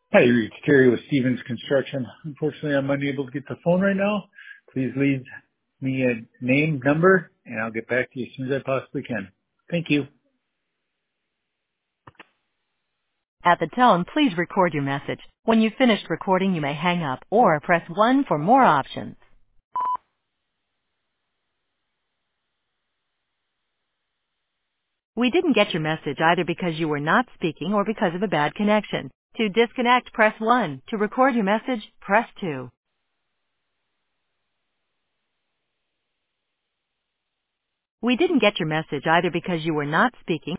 Hi, you reached Terry with Stevens Construction. Unfortunately, I'm unable to get the phone right now. Please leave me a name, number, and I'll get back to you as soon as I possibly can. Thank you. At the tone, please record your message. When you've finished recording, you may hang up or press 1 for more options. We didn't get your message either because you were not speaking or because of a bad connection. To disconnect, press 1. To record your message, press 2. We didn't get your message either because you were not speaking